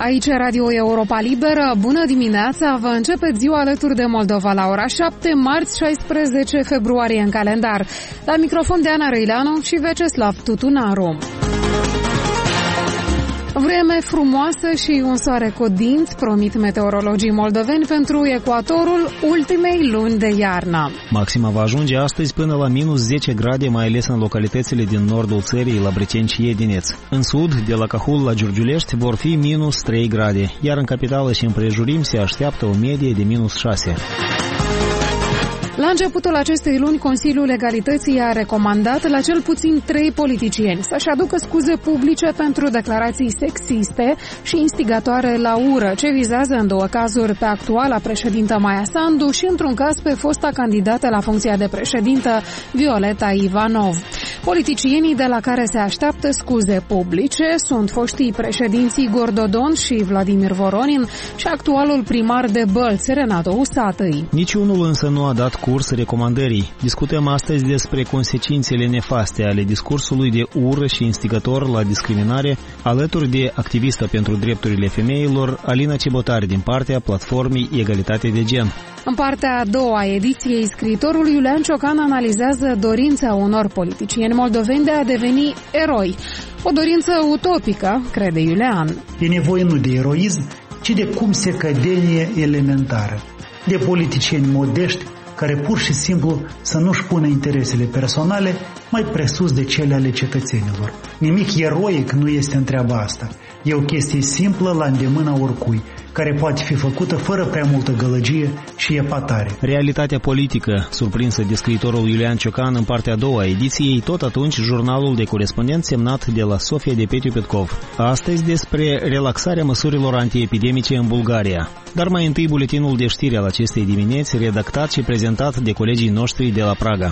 Aici Radio Europa Liberă. Bună dimineața! Vă începeți ziua alături de Moldova la ora 7, marți 16 februarie în calendar. La microfon de Ana Răileanu și Veceslav Tutunaru. Vreme frumoasă și un soare cu dinți promit meteorologii moldoveni pentru ecuatorul ultimei luni de iarnă. Maxima va ajunge astăzi până la minus 10 grade, mai ales în localitățile din nordul țării, la Brăteni și Edineț. În sud, de la Cahul la Giurgiulești, vor fi minus 3 grade, iar în capitală și împrejurimi se așteaptă o medie de minus 6. La începutul acestei luni, Consiliul Legalității a recomandat la cel puțin 3 politicieni să-și aducă scuze publice pentru declarații sexiste și instigatoare la ură, ce vizează în 2 cazuri pe actuala președintă Maia Sandu și într-un caz pe fosta candidată la funcția de președintă Violeta Ivanov. Politicienii de la care se așteaptă scuze publice sunt foștii președinți Igor Dodon și Vladimir Voronin și actualul primar de Bălți, Renato Usatăi. Niciunul însă nu a dat curs recomandării. Discutăm astăzi despre consecințele nefaste ale discursului de ură și instigator la discriminare, alături de activista pentru drepturile femeilor, Alina Cebotari, din partea platformei Egalitate de Gen. În partea a doua a ediției, scriitorul Iulian Ciocan analizează dorința unor politicieni moldoveni de a deveni eroi. O dorință utopică, crede Iulian. E nevoie nu de eroism, ci de cumsecădenie elementară, de politicieni modești care pur și simplu să nu-și pună interesele personale mai presus de cele ale cetățenilor. Nimic eroic nu este în treaba asta. E o chestie simplă la îndemâna oricui, care poate fi făcută fără prea multă gălăgie și epatare. Realitatea politică, surprinsă de scriitorul Iulian Ciocan în partea a doua a ediției, tot atunci jurnalul de corespondent semnat de la Sofia de Petiu Petkov. Astăzi despre relaxarea măsurilor antiepidemice în Bulgaria. Dar mai întâi buletinul de știri al acestei dimineți, redactat și prezentat de colegii noștri de la Praga.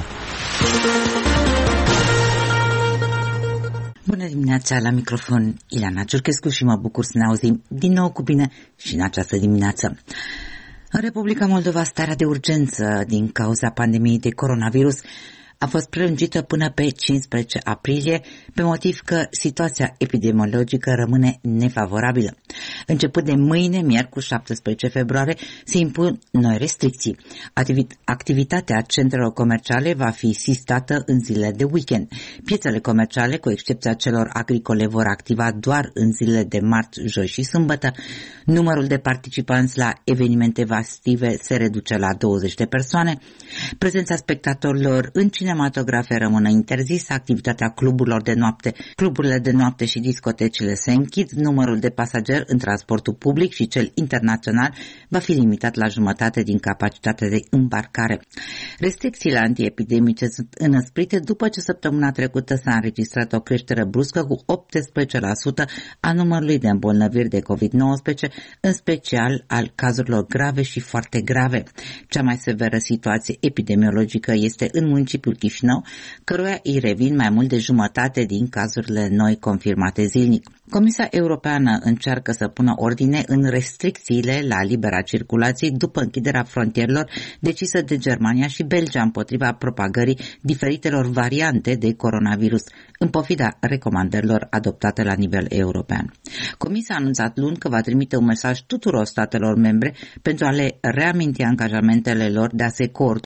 Bună dimineața, la microfon Ileana Ciurchescu și mă bucur să ne auzim din nou cu bine și în această dimineață. În Republica Moldova, starea de urgență din cauza pandemiei de coronavirus a fost prelungită până pe 15 aprilie, pe motiv că situația epidemiologică rămâne nefavorabilă. Începând de mâine, miercuri 17 februarie, se impun noi restricții. Activitatea centrelor comerciale va fi sistată în zilele de weekend. Piețele comerciale, cu excepția celor agricole, vor activa doar în zilele de marți, joi și sâmbătă. Numărul de participanți la evenimente festive se reduce la 20 de persoane. Prezența spectatorilor în cinematografe rămână interzisă, activitatea cluburile de noapte și discotecile se închid, numărul de pasageri în transportul public și cel internațional va fi limitat la jumătate din capacitatea de îmbarcare. Restricțiile antiepidemice sunt înăsprite după ce săptămâna trecută s-a înregistrat o creștere bruscă cu 18% a numărului de îmbolnăviri de COVID-19, în special al cazurilor grave și foarte grave. Cea mai severă situație epidemiologică este în municipiul Chișinău, căruia îi revin mai mult de jumătate din cazurile noi confirmate zilnic. Comisia Europeană încearcă să pună ordine în restricțiile la libera circulație după închiderea frontierelor decisă de Germania și Belgia împotriva propagării diferitelor variante de coronavirus, în pofida recomandărilor adoptate la nivel european. Comisia a anunțat luni că va trimite un mesaj tuturor statelor membre pentru a le reaminti angajamentele lor de a se coordona